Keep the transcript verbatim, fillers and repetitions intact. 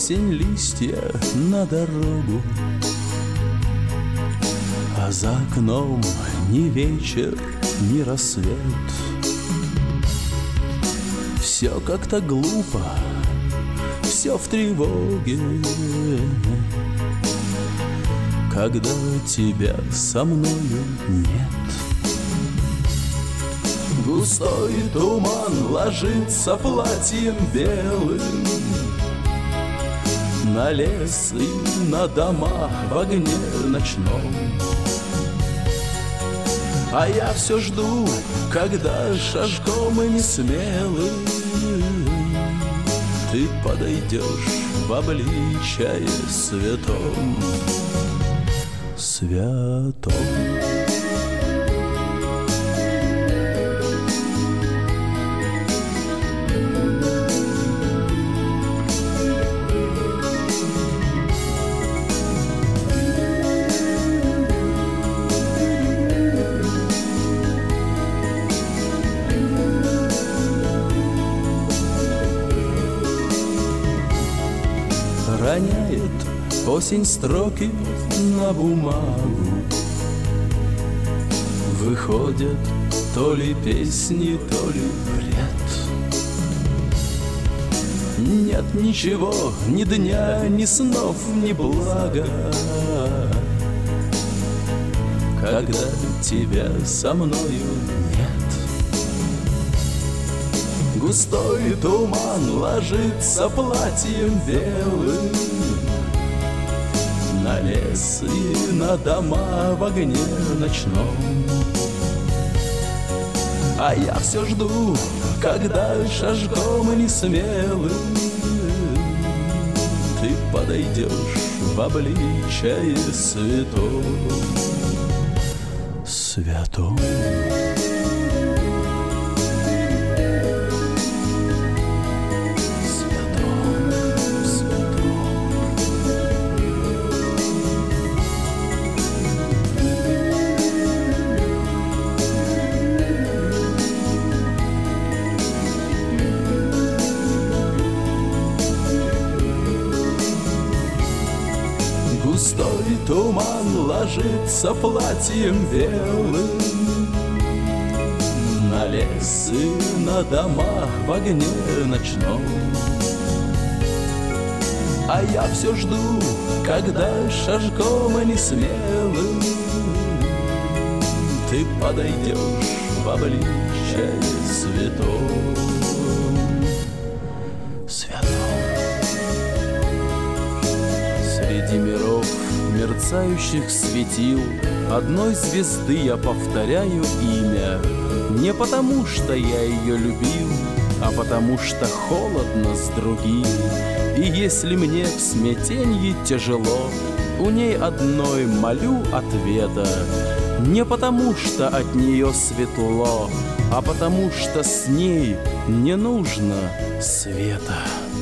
осень листья на дорогу, а за окном ни вечер, ни рассвет. Все как-то глупо, все в тревоге, когда тебя со мною нет. Густой туман ложится платьем белым на лес и на дома в огне ночном. А я все жду, когда шажком и несмелым ты подойдешь в обличье святом, святом. Роняет осень строки на бумагу, выходят то ли песни, то ли бред. Нет ничего, ни дня, ни снов, ни блага, когда тебя со мною нет. Густой туман ложится платьем белым на лес и на дома в огне ночном. А я все жду, когда шажком и несмелым ты подойдешь в обличье святом, святом. Густой туман ложится платьем белым на лес и на дома в огне ночном. А я все жду, когда шажком и несмелым ты подойдешь в обличье святом, святом. Среди миров мерцающих светил одной звезды я повторяю имя, не потому, что я ее любил, а потому, что холодно с другими. И если мне в смятенье тяжело, у ней одной молю ответа, не потому, что от нее светло, а потому, что с ней не нужно света.